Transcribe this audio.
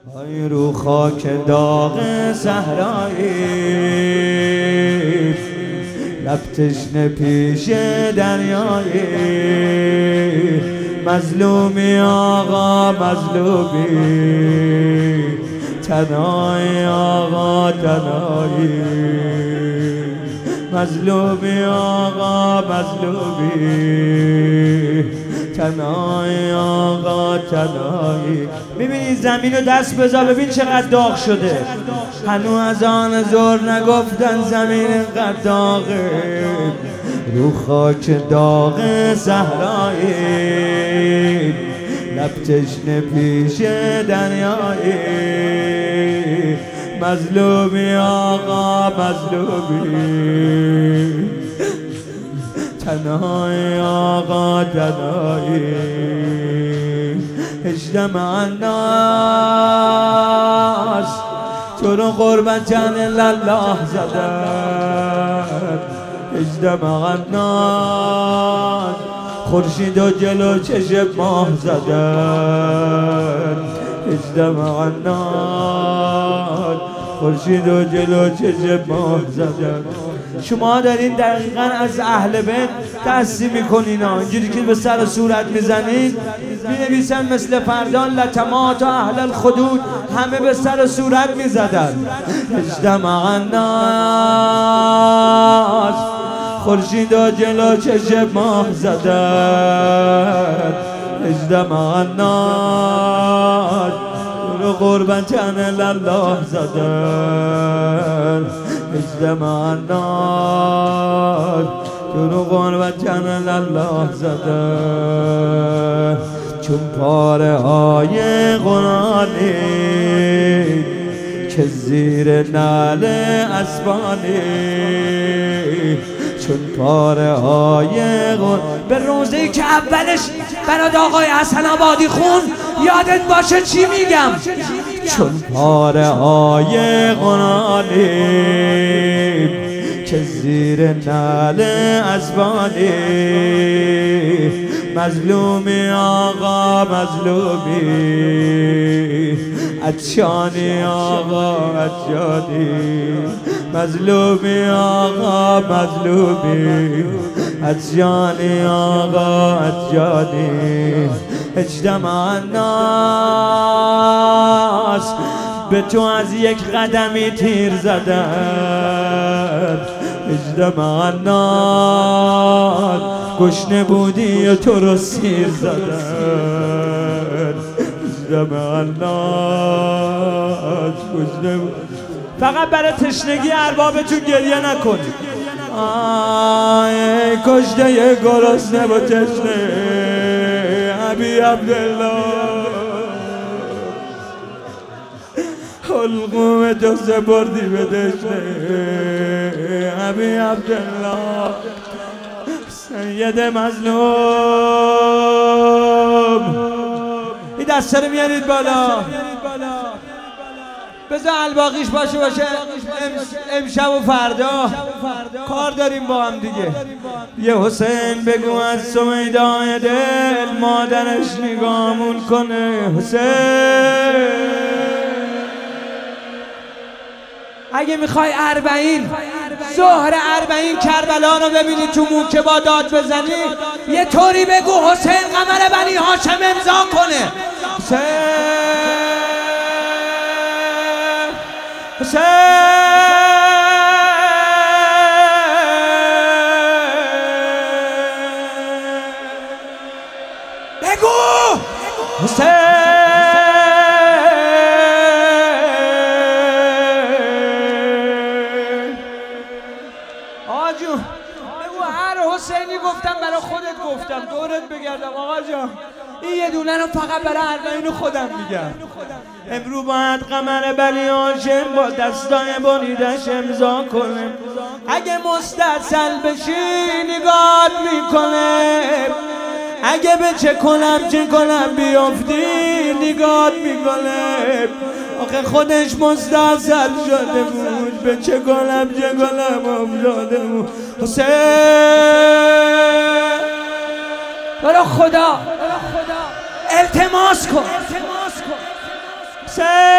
ای رو خاک داغ صحرایی، لب تشنه پیش دریایی، مظلومی آقا مظلومی، تنهایی آقا تنهایی، مظلومی آقا مظلومی، تنهایی آقا تنهایی. میبینی زمین رو دست بذار ببین چقدر داغ شده. هنوز از آن زور نگفتن زمین اینقدر داغه. رو خاک داغ صحرایی، لب تشنه پیش دریایی، مظلومی آقا مظلومی، تنهایی آقا تنهایی. اجتمع الناس تو رو قربتن لله زدن، اجتمع الناس خورشید و جلو چشم ماه زدن، اجتمع الناس خورشید و جلو چشم ماه زدن. شما دارین دقیقاً از اهل بیت تأثیر میکنین. اینجوری که به سر و صورت میزنین مینویسن مثل فردان لطمات و اهل الخدود، همه به سر و صورت میزدن. اجتمع الناس خورشید و جلو چشم ماه زدن، اجتمع الناس رو قربتن لله زدن، اجتمع الناس رو قربتن لله زدن. چون پاره های قرآنی که زیر نعل اسبانی، چون پاره های به روزه‌ای که اولش برات آقای حسن آبادی خون یادت باشه چی میگم. چون پاره های قرآنی که زیر نعل اسبانی، مظلومی آقا مظلومی، عطشانی آقا عطشانی، مظلومی آقا مظلومی، عطشانی آقا عطشانی. اجتمع الناس به تو از یک قدمی تیر زدن، اجتمع الناس گشنه بودی و تو رو سیر زدن، اجتمع الناس گشنه بودی. فقط برای تشنگی اربابتون گریه نکنید. آی کشته گرسنه و تشنه ابی عبدالله، حلقوم تو سپردی به تشنه ابی عبدالله، سید مظلوم. این دسته رو میارید بالا، بذار الباقیش باشه امشب و فردا کار داریم با هم دیگه. یه حسین بگو از سمیدای دل مادرش نگامون کنه. حسین اگه میخوای 40 ظهر 40 کربلا رو ببینی تو موکه با داد بزنی، یه طوری بگو حسین قمر بنی هاشم امضا کنه. حسین حسین بگو حسین آقا جون بگو هر حسینی گفتم برای خودت گفتم دورت بگردم. آقا جان این یه دونه رو فقط برای 40 خودم میگم. امرو باید قمر بنی هاشم با دستای بریدش امضا کنه. اگه مستاصل بشی نگات میکنه، اگه به چه کنم بیافتی نگات میکنه. آخه خودش مستاصل شده بود، به چه کنم افتاده بود. حسین برای خدا التماس کن. حسین